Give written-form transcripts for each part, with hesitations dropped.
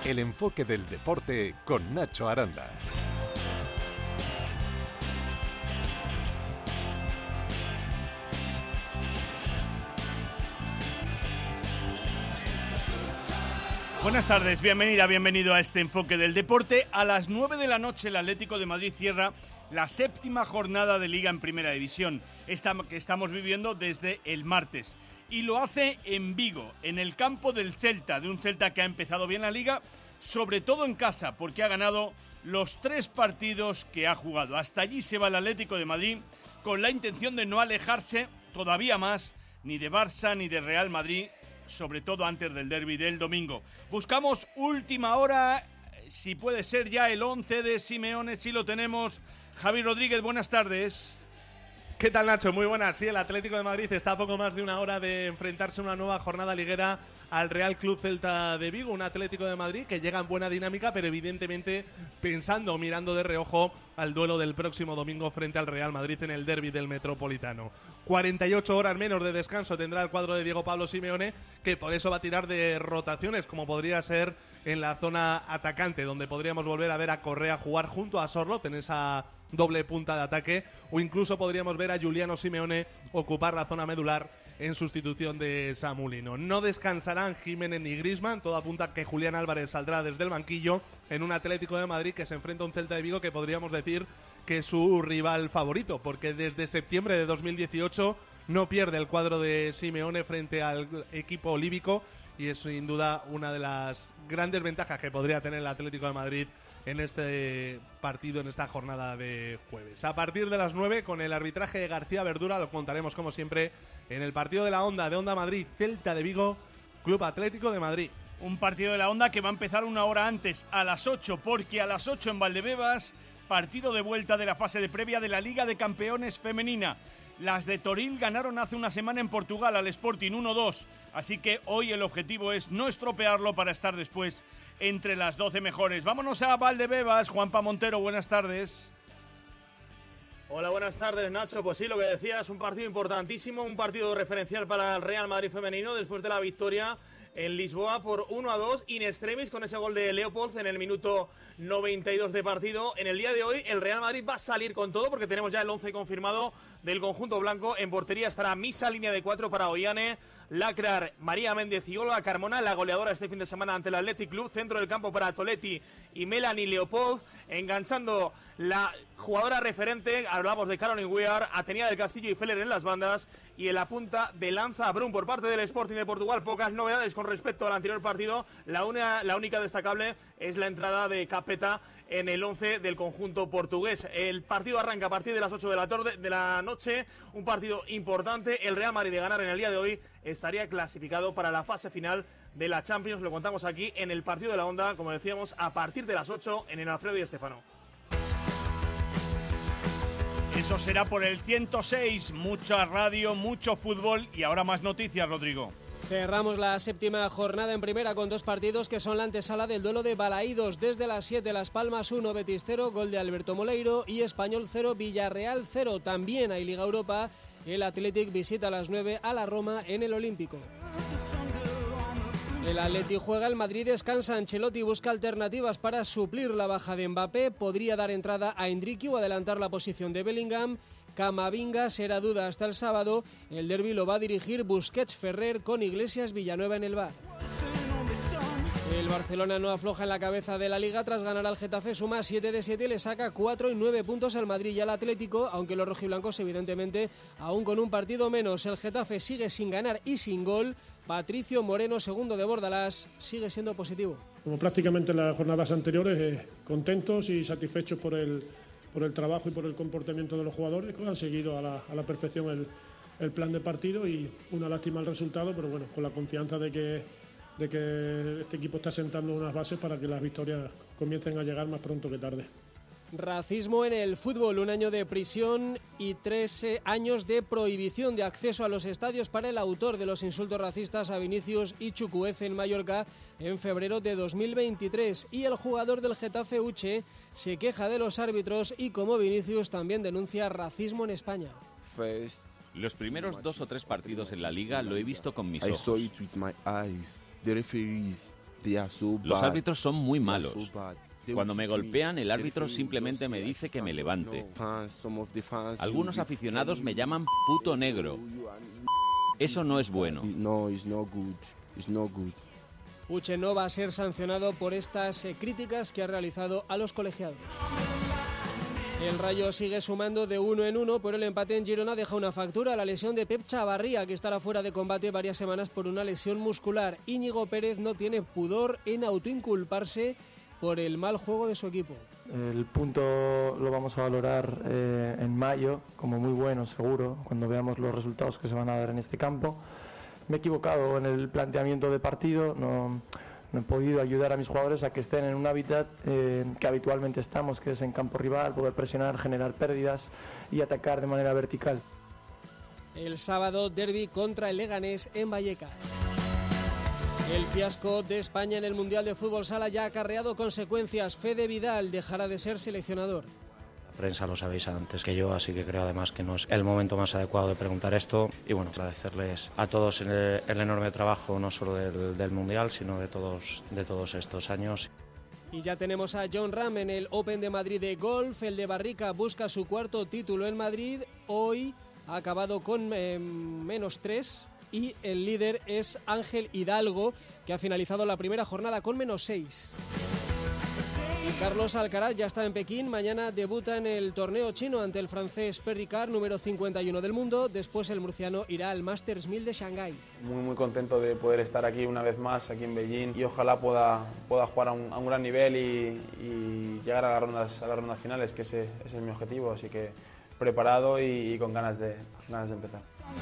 El enfoque del deporte con Nacho Aranda. Buenas tardes, bienvenido a este enfoque del deporte. A las 9 de la noche el Atlético de Madrid cierra la 7ª jornada de Liga en Primera División, esta que estamos viviendo desde el martes. Y lo hace en Vigo, en el campo del Celta, de un Celta que ha empezado bien la Liga, sobre todo en casa, porque ha ganado los 3 partidos que ha jugado. Hasta allí se va el Atlético de Madrid con la intención de no alejarse todavía más ni de Barça ni de Real Madrid, sobre todo antes del derbi del domingo. Buscamos última hora, si puede ser ya el 11 de Simeone, si lo tenemos. Javi Rodríguez, buenas tardes. ¿Qué tal, Nacho? Muy buenas. Sí, el Atlético de Madrid está a poco más de una hora de enfrentarse a una nueva jornada liguera al Real Club Celta de Vigo, un Atlético de Madrid que llega en buena dinámica, pero evidentemente mirando de reojo al duelo del próximo domingo frente al Real Madrid en el derbi del Metropolitano. 48 horas menos de descanso tendrá el cuadro de Diego Pablo Simeone, que por eso va a tirar de rotaciones, como podría ser en la zona atacante, donde podríamos volver a ver a Correa jugar junto a Sorloth en esa doble punta de ataque, o incluso podríamos ver a Giuliano Simeone ocupar la zona medular en sustitución de Samu Lino. No descansarán Giménez ni Griezmann, todo apunta que Julián Álvarez saldrá desde el banquillo en un Atlético de Madrid que se enfrenta a un Celta de Vigo que podríamos decir que es su rival favorito, porque desde septiembre de 2018 no pierde el cuadro de Simeone frente al equipo líbico, y es sin duda una de las grandes ventajas que podría tener el Atlético de Madrid en este partido, en esta jornada de jueves. A partir de las 9, con el arbitraje de García Verdura, lo contaremos como siempre en el partido de la Onda, de Onda Madrid, Celta de Vigo, Club Atlético de Madrid. Un partido de la Onda que va a empezar una hora antes, a las 8, porque a las 8 en Valdebebas, partido de vuelta de la fase de previa de la Liga de Campeones femenina. Las de Toril ganaron hace una semana en Portugal al Sporting 1-2, así que hoy el objetivo es no estropearlo para estar después entre las 12 mejores. Vámonos a Valdebebas. Juanpa Montero, buenas tardes. Hola, buenas tardes, Nacho. Pues sí, lo que decías, un partido importantísimo, un partido referencial para el Real Madrid femenino después de la victoria en Lisboa por 1-2 in extremis con ese gol de Leopold en el minuto 92 de partido. En el día de hoy el Real Madrid va a salir con todo porque tenemos ya el 11 confirmado del conjunto blanco. En portería estará Misa, línea de 4 para Ollane, Lacrar, María Méndez y Olga Carmona, la goleadora este fin de semana ante el Athletic Club. Centro del campo para Toletti y Melanie Leopold, enganchando la jugadora referente, hablamos de Caroline Weir, Atenea del Castillo y Feller en las bandas, y en la punta de lanza Brun por parte del Sporting de Portugal. Pocas novedades con respecto al anterior partido, la única destacable es la entrada de Capeta en el 11 del conjunto portugués. El partido arranca a partir de las 8 de la noche, un partido importante. El Real Madrid, de ganar en el día de hoy, estaría clasificado para la fase final de la Champions. Lo contamos aquí en el partido de la Onda, como decíamos, a partir de las 8 en el Alfredo Di Stéfano. Eso será por el 106, mucha radio, mucho fútbol y ahora más noticias, Rodrigo. Cerramos la 7ª jornada en primera con 2 partidos que son la antesala del duelo de Balaídos. Desde las 7, Las Palmas 1, Betis 0, gol de Alberto Moleiro, y Español 0, Villarreal 0. También hay Liga Europa. El Athletic visita a las 9 a la Roma en el Olímpico. El Athletic juega, el Madrid descansa. Ancelotti busca alternativas para suplir la baja de Mbappé. Podría dar entrada a Endrick o adelantar la posición de Bellingham. Camavinga será duda hasta el sábado. El derbi lo va a dirigir Busquets Ferrer con Iglesias Villanueva en el bar. El Barcelona no afloja en la cabeza de la Liga. Tras ganar al Getafe suma 7 de 7 y le saca 4 y 9 puntos al Madrid y al Atlético, aunque los rojiblancos evidentemente aún con un partido menos. El Getafe sigue sin ganar y sin gol. Patricio Moreno, segundo de Bordalás, sigue siendo positivo. Como prácticamente en las jornadas anteriores, contentos y satisfechos por el trabajo y por el comportamiento de los jugadores, que han seguido a la perfección el plan de partido, y una lástima el resultado, pero bueno, con la confianza de que este equipo está sentando unas bases para que las victorias comiencen a llegar más pronto que tarde. Racismo en el fútbol, 1 año de prisión y 13 años de prohibición de acceso a los estadios para el autor de los insultos racistas a Vinicius y Chukwueze en Mallorca en febrero de 2023. Y el jugador del Getafe, Uche, se queja de los árbitros y, como Vinicius, también denuncia racismo en España. Los primeros 2 o 3 partidos en la Liga lo he visto con mis ojos. The referees, Los árbitros son muy malos. Cuando me golpean, el árbitro simplemente me dice que me levante. Algunos aficionados me llaman puto negro. Eso no es bueno. Uche no va a ser sancionado por estas críticas que ha realizado a los colegiados. El Rayo sigue sumando de 1 en 1, pero el empate en Girona deja una factura. La lesión de Pep Chavarría, que estará fuera de combate varias semanas por una lesión muscular. Íñigo Pérez no tiene pudor en autoinculparse por el mal juego de su equipo. El punto lo vamos a valorar en mayo como muy bueno, seguro, cuando veamos los resultados que se van a dar en este campo. Me he equivocado en el planteamiento de partido, no he podido ayudar a mis jugadores a que estén en un hábitat que habitualmente estamos, que es en campo rival, poder presionar, generar pérdidas y atacar de manera vertical. El sábado, derbi contra el Leganés en Vallecas. El fiasco de España en el Mundial de Fútbol Sala ya ha acarreado consecuencias. Fede Vidal dejará de ser seleccionador. La prensa lo sabéis antes que yo, así que creo además que no es el momento más adecuado de preguntar esto. Y bueno, agradecerles a todos el enorme trabajo, no solo del Mundial, sino de todos estos años. Y ya tenemos a Jon Rahm en el Open de Madrid de golf. El de Barrica busca su cuarto título en Madrid. Hoy ha acabado con -3 y el líder es Ángel Hidalgo, que ha finalizado la primera jornada con -6. Y Carlos Alcaraz ya está en Pekín. Mañana debuta en el torneo chino ante el francés Perry Carr, número 51 del mundo. Después el murciano irá al Masters 1000 de Shanghái. Muy contento de poder estar aquí una vez más, aquí en Beijing, y ojalá pueda jugar a un gran nivel y llegar a las rondas finales, que ese es mi objetivo. Así que preparado y con ganas de empezar.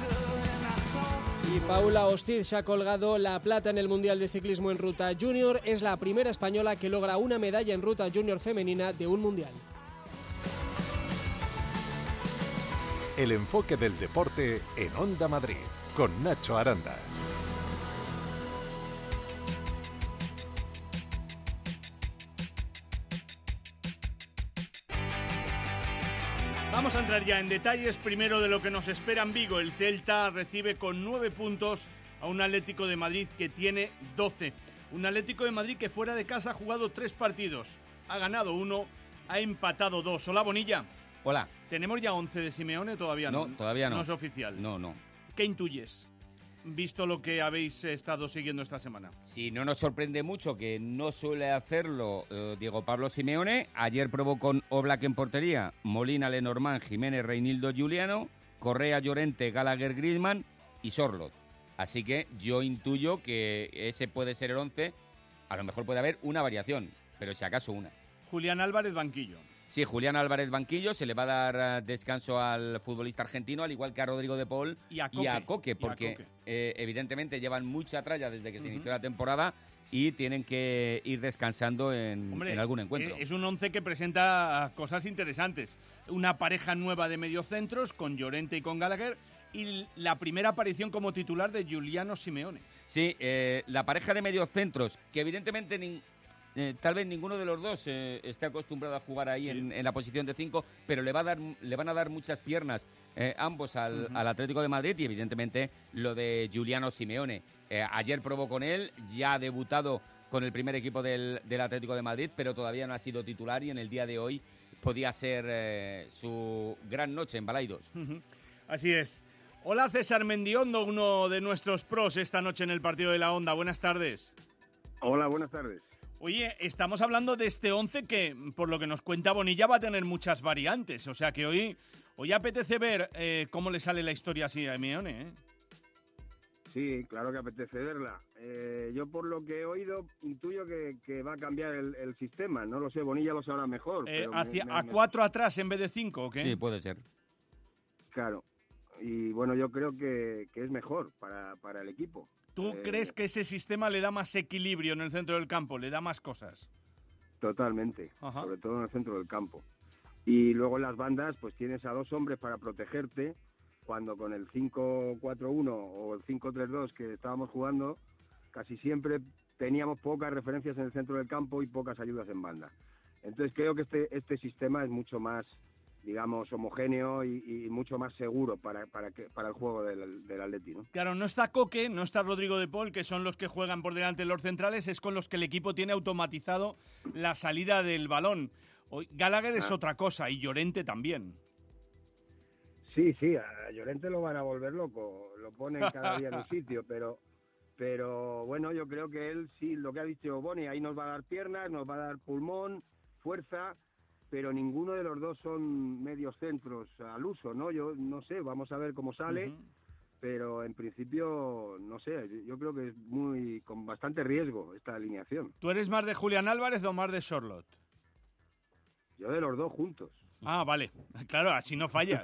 Y Paula Hostiz se ha colgado la plata en el Mundial de Ciclismo en Ruta Junior. Es la primera española que logra una medalla en Ruta Junior femenina de un Mundial. El enfoque del deporte en Onda Madrid, con Nacho Aranda. Vamos a entrar ya en detalles, primero de lo que nos espera en Vigo. El Celta recibe con 9 puntos a un Atlético de Madrid que tiene 12. Un Atlético de Madrid que fuera de casa ha jugado 3 partidos. Ha ganado 1, ha empatado 2. Hola, Bonilla. Hola. ¿Tenemos ya 11 de Simeone? Todavía no. No, todavía no. No es oficial. No. ¿Qué intuyes, visto lo que habéis estado siguiendo esta semana? Si no nos sorprende mucho, que no suele hacerlo Diego Pablo Simeone. Ayer probó con Oblak en portería, Molina, Lenormand, Jiménez, Reinildo, Juliano, Correa, Llorente, Gallagher, Griezmann y Sorloth. Así que yo intuyo que ese puede ser el 11. A lo mejor puede haber una variación, pero si acaso una. Julián Álvarez, banquillo. Sí, Julián Álvarez, banquillo. Se le va a dar descanso al futbolista argentino, al igual que a Rodrigo de Paul y a Coque, porque evidentemente llevan mucha tralla desde que se inició la temporada y tienen que ir descansando en algún encuentro. Es un 11 que presenta cosas interesantes. Una pareja nueva de mediocentros con Llorente y con Gallagher, y la primera aparición como titular de Giuliano Simeone. Sí, la pareja de mediocentros, que evidentemente tal vez ninguno de los dos esté acostumbrado a jugar ahí en la posición de 5, pero le van a dar muchas piernas ambos al Atlético de Madrid, y evidentemente lo de Giuliano Simeone. Ayer probó con él, ya ha debutado con el primer equipo del Atlético de Madrid, pero todavía no ha sido titular, y en el día de hoy podía ser su gran noche en Balaidos. Así es. Hola, César Mendiondo, uno de nuestros pros esta noche en el partido de la Onda. Buenas tardes. Hola, buenas tardes. Oye, estamos hablando de este 11 que, por lo que nos cuenta Bonilla, va a tener muchas variantes. O sea que hoy apetece ver cómo le sale la historia así a Simeone, ¿eh? Sí, claro que apetece verla. Yo, por lo que he oído, intuyo que va a cambiar el sistema. No lo sé, Bonilla lo sabrá mejor. Pero a 4 atrás en vez de 5, ¿o qué? Sí, puede ser. Claro. Y bueno, yo creo que es mejor para el equipo. ¿Tú crees que ese sistema le da más equilibrio en el centro del campo? ¿Le da más cosas? Totalmente, Ajá. Sobre todo en el centro del campo. Y luego en las bandas, pues tienes a 2 hombres para protegerte, cuando con el 5-4-1 o el 5-3-2 que estábamos jugando, casi siempre teníamos pocas referencias en el centro del campo y pocas ayudas en banda. Entonces creo que este sistema es mucho más digamos, homogéneo y mucho más seguro para el juego del Atleti, ¿no? Claro, no está Coque, no está Rodrigo de Paul, que son los que juegan por delante de los centrales, es con los que el equipo tiene automatizado la salida del balón. Gallagher es otra cosa, y Llorente también. Sí, a Llorente lo van a volver loco, lo ponen cada día en un sitio, pero bueno, yo creo que él sí, lo que ha dicho Boni, ahí nos va a dar piernas, nos va a dar pulmón, fuerza, pero ninguno de los dos son medios centros al uso, ¿no? Yo no sé, vamos a ver cómo sale, pero en principio, no sé, yo creo que es con bastante riesgo esta alineación. ¿Tú eres más de Julián Álvarez o más de Sorloth? Yo de los dos juntos. Ah, vale, claro, así no fallas.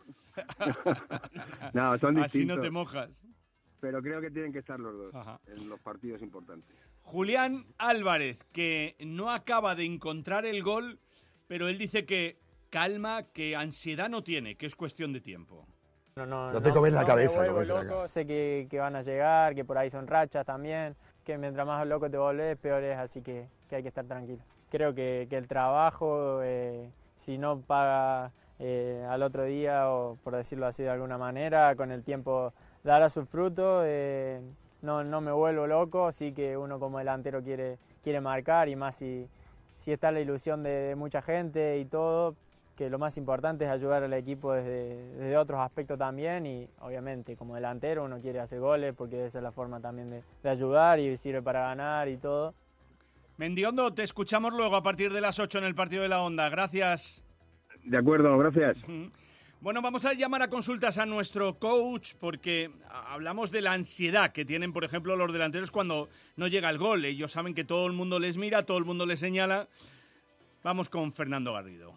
No, son distintos. Así no te mojas. Pero creo que tienen que estar los dos en los partidos importantes. Julián Álvarez, que no acaba de encontrar el gol, pero él dice que calma, que ansiedad no tiene, que es cuestión de tiempo. No te comes la cabeza. Me vuelvo loco, sé que van a llegar, que por ahí son rachas también, que mientras más loco te volvés, peor es, así que hay que estar tranquilo. Creo que el trabajo, si no paga al otro día, o por decirlo así de alguna manera, con el tiempo dará sus frutos. No me vuelvo loco, sí que uno como delantero quiere marcar, y más si está la ilusión de mucha gente y todo, que lo más importante es ayudar al equipo desde otros aspectos también, y obviamente como delantero uno quiere hacer goles porque esa es la forma también de ayudar y sirve para ganar y todo. Mendiondo, te escuchamos luego a partir de las 8 en el partido de la Onda. Gracias. De acuerdo, gracias. Bueno, vamos a llamar a consultas a nuestro coach porque hablamos de la ansiedad que tienen, por ejemplo, los delanteros cuando no llega el gol. Ellos saben que todo el mundo les mira, todo el mundo les señala. Vamos con Fernando Garrido.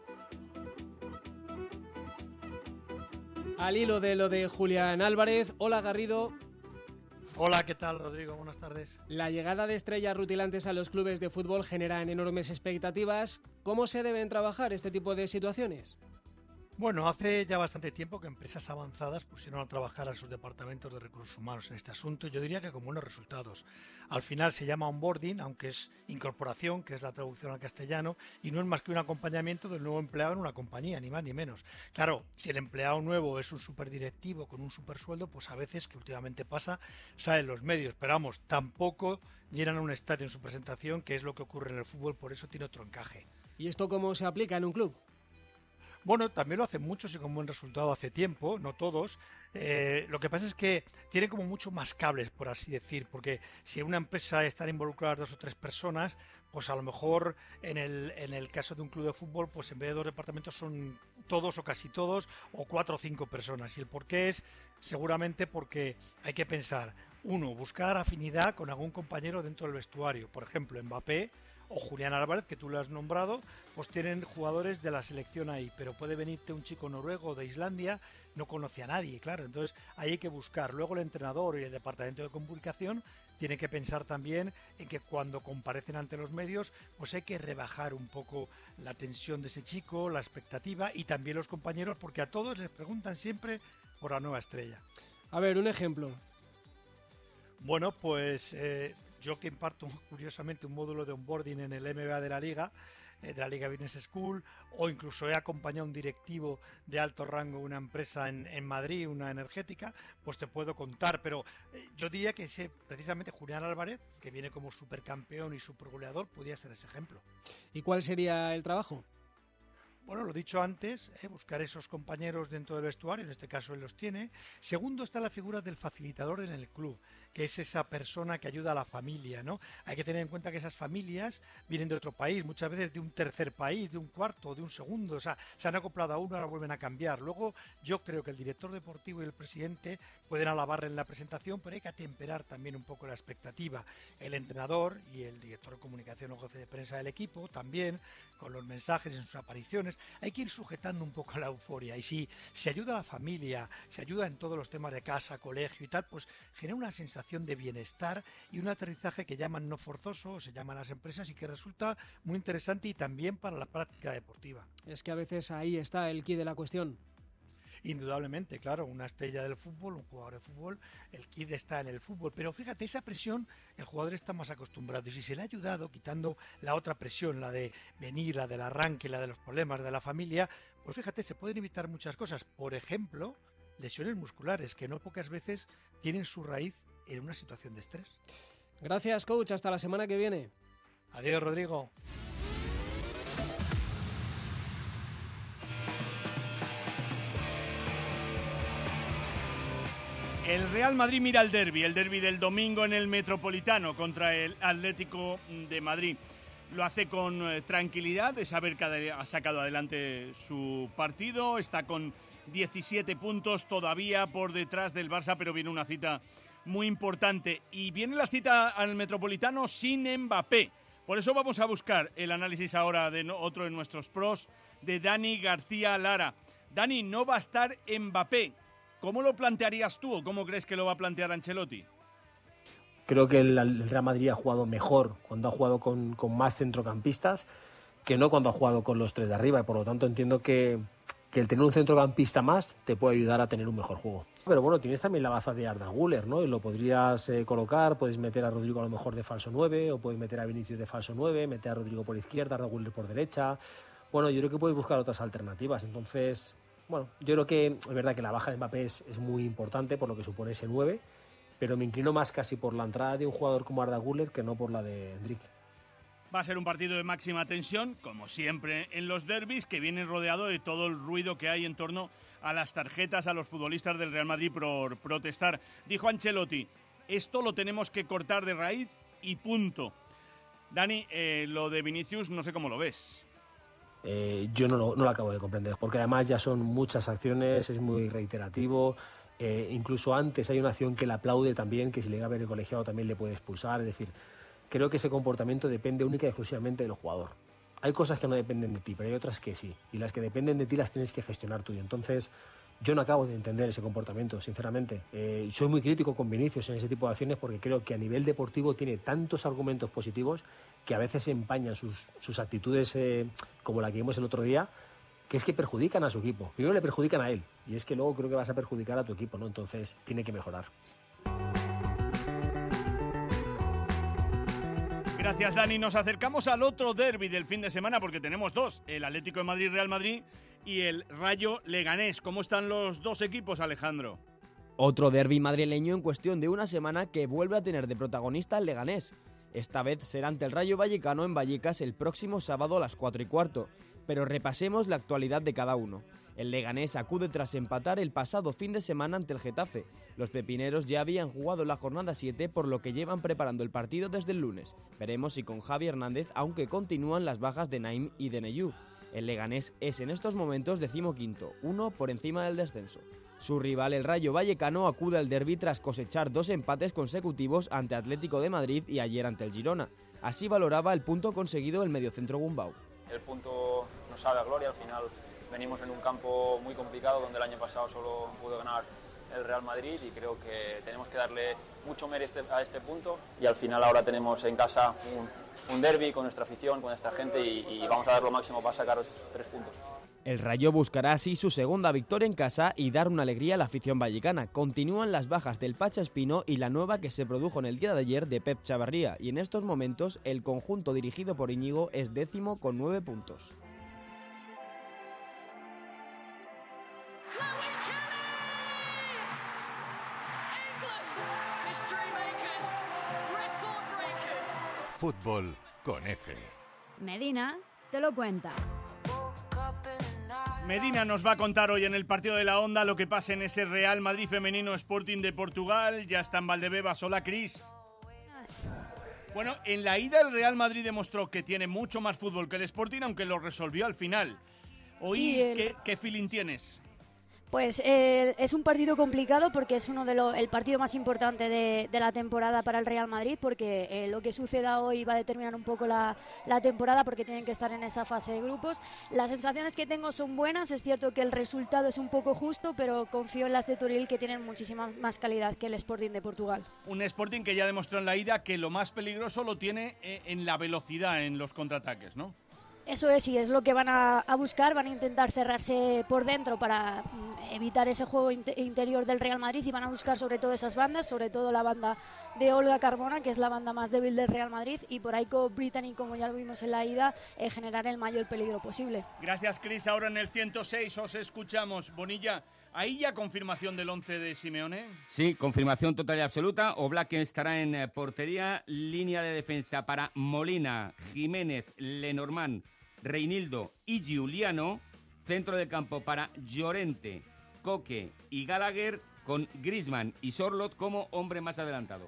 Al hilo de lo de Julián Álvarez, hola Garrido. Hola, ¿qué tal, Rodrigo? Buenas tardes. La llegada de estrellas rutilantes a los clubes de fútbol generan enormes expectativas. ¿Cómo se deben trabajar este tipo de situaciones? Bueno, hace ya bastante tiempo que empresas avanzadas pusieron a trabajar a sus departamentos de recursos humanos en este asunto. Yo diría que con buenos resultados. Al final se llama onboarding, aunque es incorporación, que es la traducción al castellano, y no es más que un acompañamiento del nuevo empleado en una compañía, ni más ni menos. Claro, si el empleado nuevo es un superdirectivo con un supersueldo, pues a veces, que últimamente pasa, salen los medios. Pero vamos, tampoco llenan un estadio en su presentación, que es lo que ocurre en el fútbol, por eso tiene otro encaje. ¿Y esto cómo se aplica en un club? Bueno, también lo hacen muchos y con buen resultado hace tiempo, no todos. Lo que pasa es que tienen como mucho más cables, por así decir, porque si en una empresa están involucradas 2 o 3 personas, pues a lo mejor en el caso de un club de fútbol, pues en vez de 2 departamentos son todos o casi todos, o 4 o 5 personas. Y el porqué es seguramente porque hay que pensar, uno, buscar afinidad con algún compañero dentro del vestuario. Por ejemplo, Mbappé o Julián Álvarez, que tú lo has nombrado, pues tienen jugadores de la selección ahí, pero puede venirte un chico noruego de Islandia, no conoce a nadie, claro, entonces ahí hay que buscar. Luego el entrenador y el departamento de comunicación tienen que pensar también en que cuando comparecen ante los medios, pues hay que rebajar un poco la tensión de ese chico, la expectativa, y también los compañeros, porque a todos les preguntan siempre por la nueva estrella. A ver, un ejemplo. Bueno, pues yo que imparto curiosamente un módulo de onboarding en el MBA de la Liga Business School, o incluso he acompañado a un directivo de alto rango de una empresa en Madrid, una energética, pues te puedo contar, pero yo diría que precisamente Julián Álvarez, que viene como supercampeón y supergoleador, podría ser ese ejemplo. ¿Y cuál sería el trabajo? Bueno, lo dicho antes, buscar esos compañeros dentro del vestuario, en este caso él los tiene. Segundo, está la figura del facilitador en el club, que es esa persona que ayuda a la familia, ¿no? Hay que tener en cuenta que esas familias vienen de otro país, muchas veces de un tercer país, de un cuarto, de un segundo, o sea, se han acoplado a uno, ahora vuelven a cambiar. Luego, yo creo que el director deportivo y el presidente pueden alabarle en la presentación, pero hay que atemperar también un poco la expectativa. El entrenador y el director de comunicación o jefe de prensa del equipo también, con los mensajes en sus apariciones, hay que ir sujetando un poco la euforia. Y si se ayuda a la familia, se ayuda en todos los temas de casa, colegio y tal, pues genera una sensación de bienestar y un aterrizaje que llaman no forzoso, o se llaman las empresas, y que resulta muy interesante y también para la práctica deportiva. Es que a veces ahí está el quid de la cuestión. indudablemente, claro, una estrella del fútbol, un jugador de fútbol, el kit está en el fútbol, pero fíjate, esa presión el jugador está más acostumbrado y si se le ha ayudado quitando la otra presión, la de venir, la del arranque, la de los problemas de la familia, pues fíjate, se pueden evitar muchas cosas, por ejemplo, lesiones musculares que no pocas veces tienen su raíz en una situación de estrés. Gracias, coach, hasta la semana que viene. Adiós, Rodrigo. El Real Madrid mira el derbi del domingo en el Metropolitano contra el Atlético de Madrid. Lo hace con tranquilidad de saber que ha sacado adelante su partido, está con 17 puntos todavía por detrás del Barça, pero viene una cita muy importante. Y viene la cita al Metropolitano sin Mbappé. Por eso vamos a buscar el análisis ahora de otro de nuestros pros, de Dani García Lara. Dani, no va a estar Mbappé. ¿Cómo lo plantearías tú o cómo crees que lo va a plantear Ancelotti? Creo que el Real Madrid ha jugado mejor cuando ha jugado con más centrocampistas que no cuando ha jugado con los tres de arriba. Y por lo tanto entiendo que el tener un centrocampista más te puede ayudar a tener un mejor juego. Pero bueno, tienes también la baza de Arda Güler, ¿no? Y lo podrías colocar, puedes meter a Rodrigo a lo mejor de falso 9, o puedes meter a Vinicius de falso 9, meter a Rodrigo por izquierda, Arda Güler por derecha. Bueno, yo creo que puedes buscar otras alternativas. Entonces, bueno, yo creo que es verdad que la baja de Mbappé es muy importante por lo que supone ese 9, pero me inclino más casi por la entrada de un jugador como Arda Güler que no por la de Endrick. Va a ser un partido de máxima tensión, como siempre en los derbis, que viene rodeado de todo el ruido que hay en torno a las tarjetas a los futbolistas del Real Madrid por protestar. Dijo Ancelotti, esto lo tenemos que cortar de raíz y punto. Dani, lo de Vinicius no sé cómo lo ves. Yo no lo acabo de comprender, porque además ya son muchas acciones, es muy reiterativo. Incluso antes hay una acción que le aplaude también, que si le llega a ver el colegiado también le puede expulsar. Es decir, creo que ese comportamiento depende única y exclusivamente del jugador. Hay cosas que no dependen de ti, pero hay otras que sí. Y las que dependen de ti las tienes que gestionar tú. Y entonces yo no acabo de entender ese comportamiento, sinceramente. Soy muy crítico con Vinicius en ese tipo de acciones porque creo que a nivel deportivo tiene tantos argumentos positivos que a veces empañan sus actitudes como la que vimos el otro día, que es que perjudican a su equipo. Primero le perjudican a él y es que luego creo que vas a perjudicar a tu equipo, ¿no? Entonces tiene que mejorar. Gracias, Dani. Nos acercamos al otro derbi del fin de semana porque tenemos dos, el Atlético de Madrid, Real Madrid y el Rayo Leganés. ¿Cómo están los dos equipos, Alejandro? Otro derbi madrileño en cuestión de una semana que vuelve a tener de protagonista el Leganés. Esta vez será ante el Rayo Vallecano en Vallecas el próximo sábado a las 4:15. Pero repasemos la actualidad de cada uno. El Leganés acude tras empatar el pasado fin de semana ante el Getafe. Los pepineros ya habían jugado la jornada 7, por lo que llevan preparando el partido desde el lunes. Veremos si con Javi Hernández, aunque continúan las bajas de Naim y de Neyú. El Leganés es en estos momentos 15º, 1 por encima del descenso. Su rival, el Rayo Vallecano, acude al derbi tras cosechar 2 empates consecutivos ante Atlético de Madrid y ayer ante el Girona. Así valoraba el punto conseguido el mediocentro Gumbau. El punto nos sabe a gloria, al final venimos en un campo muy complicado donde el año pasado solo pudo ganar el Real Madrid y creo que tenemos que darle mucho mérito a este punto y al final ahora tenemos en casa un derbi con nuestra afición, con nuestra gente y vamos a dar lo máximo para sacar esos 3 puntos. El Rayo buscará así su segunda victoria en casa y dar una alegría a la afición vallecana. Continúan las bajas del Pacha Espino y la nueva que se produjo en el día de ayer de Pep Chavarría y en estos momentos el conjunto dirigido por Íñigo es 10º con 9 puntos. Fútbol con F. Medina te lo cuenta. Medina nos va a contar hoy en el partido de la Onda lo que pasa en ese Real Madrid femenino Sporting de Portugal. Ya está en Valdebebas. Hola, Cris. Bueno, en la ida el Real Madrid demostró que tiene mucho más fútbol que el Sporting, aunque lo resolvió al final. Hoy, sí, ¿qué feeling tienes? Pues es un partido complicado porque es el partido más importante de la temporada para el Real Madrid, porque lo que suceda hoy va a determinar un poco la temporada, porque tienen que estar en esa fase de grupos. Las sensaciones que tengo son buenas, es cierto que el resultado es un poco justo, pero confío en las de Toril, que tienen muchísima más calidad que el Sporting de Portugal. Un Sporting que ya demostró en la ida que lo más peligroso lo tiene en la velocidad, en los contraataques, ¿no? Eso es, y es lo que van a buscar, van a intentar cerrarse por dentro para evitar ese juego interior del Real Madrid y van a buscar sobre todo esas bandas, sobre todo la banda de Olga Carmona, que es la banda más débil del Real Madrid, y por ahí con Brittany, como ya lo vimos en la ida, generar el mayor peligro posible. Gracias, Cris. Ahora en el 106 os escuchamos. Bonilla, ¿hay ya confirmación del 11 de Simeone? Sí, confirmación total y absoluta. Oblak estará en portería, línea de defensa para Molina, Jiménez, Lenormand, Reinildo y Giuliano, centro de campo para Llorente, Coque y Gallagher, con Griezmann y Sorloth como hombre más adelantado.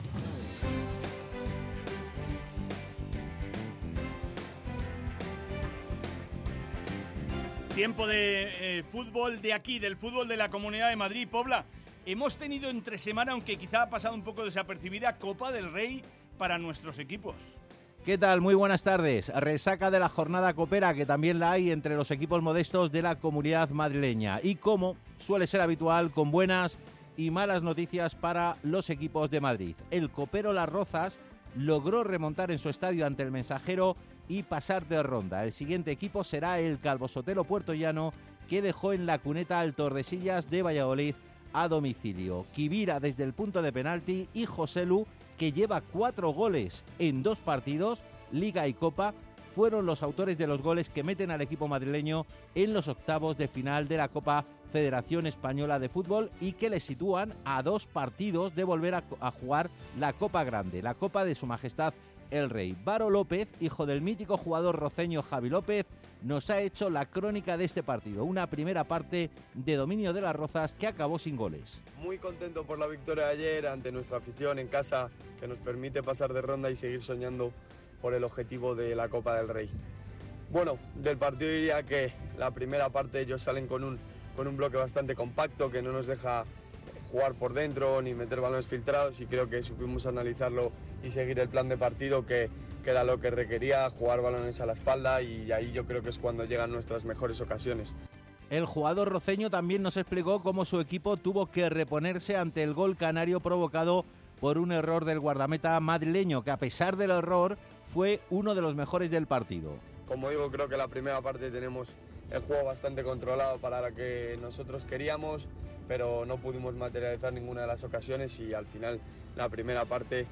Tiempo de fútbol de aquí, del fútbol de la Comunidad de Madrid. Pobla, hemos tenido entre semana, aunque quizá ha pasado un poco desapercibida, Copa del Rey para nuestros equipos. ¿Qué tal? Muy buenas tardes. Resaca de la jornada copera, que también la hay entre los equipos modestos de la comunidad madrileña. Y como suele ser habitual, con buenas y malas noticias para los equipos de Madrid. El copero Las Rozas logró remontar en su estadio ante el Mensajero y pasar de ronda. El siguiente equipo será el Calvo Sotelo puertollano, que dejó en la cuneta al Tordesillas de Valladolid a domicilio. Kibira desde el punto de penalti y Joselu, que lleva 4 goles en 2 partidos, Liga y Copa, fueron los autores de los goles que meten al equipo madrileño en los octavos de final de la Copa Federación Española de Fútbol y que le sitúan a 2 partidos de volver a jugar la Copa Grande, la Copa de Su Majestad el Rey. Varo López, hijo del mítico jugador roceño Javi López, nos ha hecho la crónica de este partido. Una primera parte de dominio de Las Rozas que acabó sin goles. Muy contento por la victoria de ayer ante nuestra afición en casa, que nos permite pasar de ronda y seguir soñando por el objetivo de la Copa del Rey. Bueno, del partido diría que la primera parte ellos salen con un bloque bastante compacto que no nos deja jugar por dentro ni meter balones filtrados, y creo que supimos analizarlo y seguir el plan de partido que era lo que requería, jugar balones a la espalda, y ahí yo creo que es cuando llegan nuestras mejores ocasiones. El jugador roceño también nos explicó cómo su equipo tuvo que reponerse ante el gol canario provocado por un error del guardameta madrileño, que a pesar del error fue uno de los mejores del partido. Como digo, creo que la primera parte tenemos el juego bastante controlado para lo que nosotros queríamos, pero no pudimos materializar ninguna de las ocasiones y al final la primera parte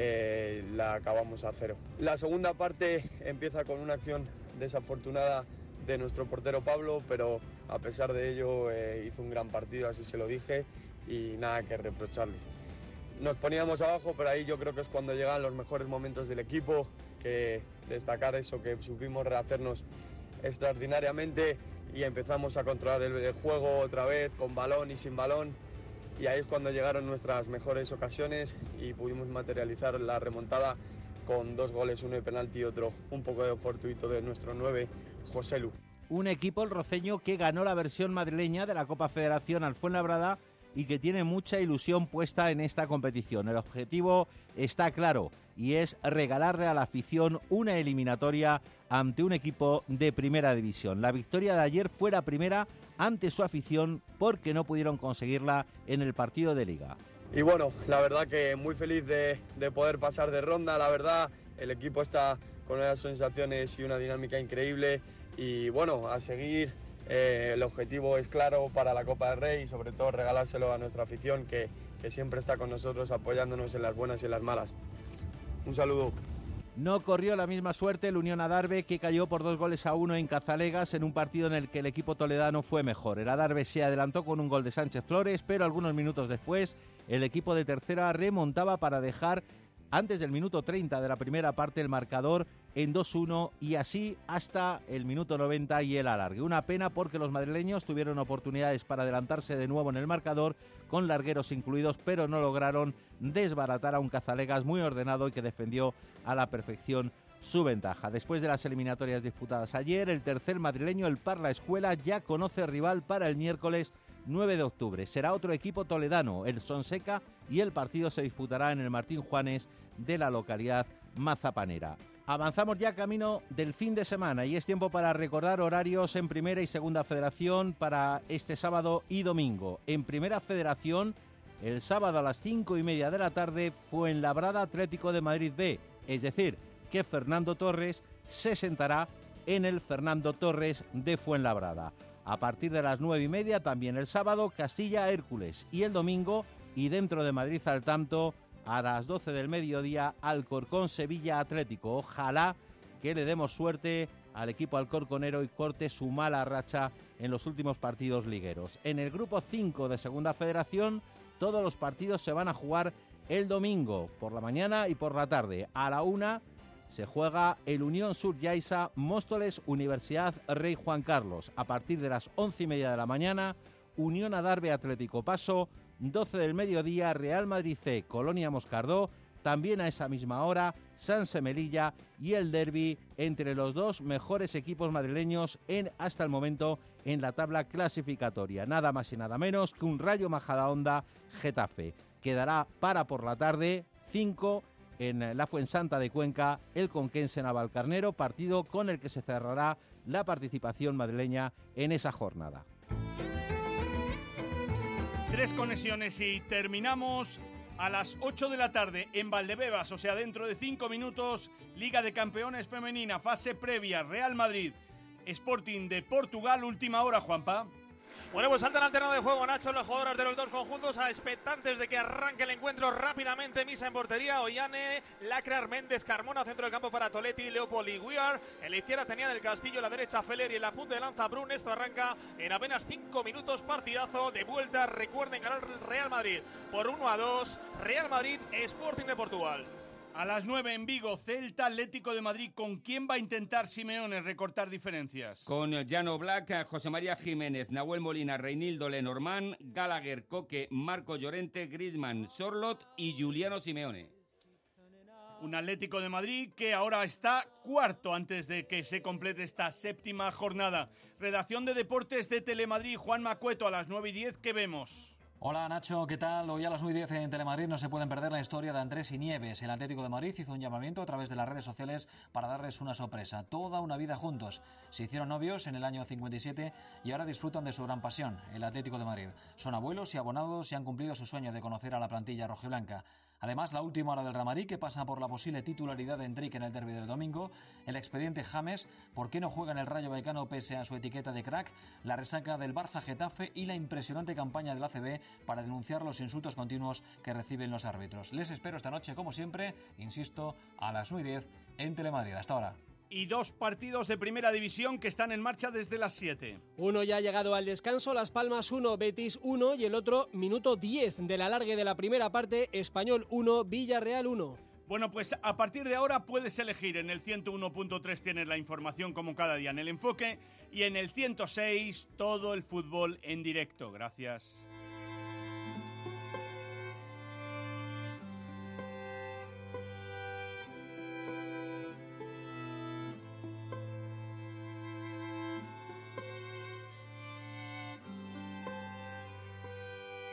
la acabamos a 0. La segunda parte empieza con una acción desafortunada de nuestro portero Pablo, pero a pesar de ello hizo un gran partido, así se lo dije, y nada que reprocharle. Nos poníamos abajo, pero ahí yo creo que es cuando llegan los mejores momentos del equipo, que destacar eso, que supimos rehacernos extraordinariamente y empezamos a controlar el juego otra vez, con balón y sin balón, y ahí es cuando llegaron nuestras mejores ocasiones y pudimos materializar la remontada con 2 goles, uno de penalti y otro un poco de fortuito de nuestro 9, Joselu. Un equipo, el roceño, que ganó la versión madrileña de la Copa Federación al Fuenlabrada y que tiene mucha ilusión puesta en esta competición. El objetivo está claro y es regalarle a la afición una eliminatoria ante un equipo de primera división. La victoria de ayer fue la primera ante su afición porque no pudieron conseguirla en el partido de Liga. Y bueno, la verdad que muy feliz de poder pasar de ronda. La verdad, el equipo está con unas sensaciones y una dinámica increíble y bueno, a seguir. El objetivo es claro para la Copa del Rey y sobre todo regalárselo a nuestra afición que siempre está con nosotros apoyándonos en las buenas y en las malas. Un saludo. No corrió la misma suerte el Unión Adarve, que cayó por 2-1 en Cazalegas en un partido en el que el equipo toledano fue mejor. El Adarve se adelantó con un gol de Sánchez Flores, pero algunos minutos después el equipo de tercera remontaba para dejar antes del minuto 30 de la primera parte el marcador en 2-1 y así hasta el minuto 90 y el alargue. Una pena porque los madrileños tuvieron oportunidades para adelantarse de nuevo en el marcador con largueros incluidos, pero no lograron desbaratar a un Cazalegas muy ordenado y que defendió a la perfección su ventaja. Después de las eliminatorias disputadas ayer, el tercer madrileño, el Parla Escuela, ya conoce rival para el miércoles 9 de octubre. Será otro equipo toledano, el Sonseca, y el partido se disputará en el Martín Juanes de la localidad mazapanera. Avanzamos ya camino del fin de semana y es tiempo para recordar horarios en Primera y Segunda Federación para este sábado y domingo. En Primera Federación, el sábado a las 5:30 de la tarde, Fuenlabrada Atlético de Madrid B, es decir, que Fernando Torres se sentará en el Fernando Torres de Fuenlabrada. A partir de las 9:30 también el sábado Castilla-Hércules y el domingo, y dentro de Madrid al tanto, a las 12 del mediodía Alcorcón-Sevilla Atlético. Ojalá que le demos suerte al equipo alcorconero y corte su mala racha en los últimos partidos ligueros. En el grupo 5 de Segunda Federación todos los partidos se van a jugar el domingo por la mañana y por la tarde. A la 1 se juega el Unión Sur Yaiza Móstoles Universidad Rey Juan Carlos. A partir de las 11:30 de la mañana, Unión Adarve Atlético Paso, 12 del mediodía, Real Madrid C Colonia Moscardó. También a esa misma hora, Sanse Melilla y el derbi entre los dos mejores equipos madrileños hasta el momento en la tabla clasificatoria. Nada más y nada menos que un Rayo Majadahonda Getafe. Quedará para por la tarde 5 en la Fuensanta de Cuenca, el Conquense Navalcarnero, partido con el que se cerrará la participación madrileña en esa jornada. 3 conexiones y terminamos. A las 8 de la tarde en Valdebebas, o sea, dentro de 5 minutos, Liga de Campeones Femenina, fase previa, Real Madrid, Sporting de Portugal, última hora, Juanpa. Bueno, pues saltan al terreno de juego, Nacho, los jugadores de los dos conjuntos, a expectantes de que arranque el encuentro rápidamente. Misa en portería, Ollane, Lacrar, Méndez, Carmona, centro del campo para Toletti, Leopold y Guiar. En la izquierda tenía del Castillo, en la derecha Feller y en la punta de lanza Brun. Esto arranca en apenas 5 minutos, partidazo de vuelta. Recuerden, ganar el Real Madrid por 1-2, Real Madrid, Sporting de Portugal. A las 9 en Vigo, Celta Atlético de Madrid. ¿Con quién va a intentar Simeone recortar diferencias? Con Llano Black, José María Jiménez, Nahuel Molina, Reinildo, Lenormand, Gallagher, Coque, Marco Llorente, Griezmann, Sorlot y Giuliano Simeone. Un Atlético de Madrid que ahora está cuarto antes de que se complete esta séptima jornada. Redacción de Deportes de Telemadrid, Juan Macueto, a las 9:10, ¿qué vemos? Hola Nacho, ¿qué tal? Hoy a las 9:10 en Telemadrid no se pueden perder la historia de Andrés y Nieves. El Atlético de Madrid hizo un llamamiento a través de las redes sociales para darles una sorpresa. Toda una vida juntos. Se hicieron novios en el año 57 y ahora disfrutan de su gran pasión, el Atlético de Madrid. Son abuelos y abonados y han cumplido su sueño de conocer a la plantilla rojiblanca. Además, la última hora del Real Madrid, que pasa por la posible titularidad de Enrique en el derbi del domingo, el expediente James, ¿por qué no juega en el Rayo Vallecano pese a su etiqueta de crack?, la resaca del Barça Getafe y la impresionante campaña del ACB para denunciar los insultos continuos que reciben los árbitros. Les espero esta noche, como siempre, insisto, a las 9:10 en Telemadrid. Hasta ahora. Y 2 partidos de primera división que están en marcha desde las 7. Uno ya ha llegado al descanso, Las Palmas 1, Betis 1 y el otro minuto 10 del alargue de la primera parte, Español 1, Villarreal 1. Bueno, pues a partir de ahora puedes elegir. En el 101.3 tienes la información como cada día en El Enfoque y en el 106 todo el fútbol en directo. Gracias.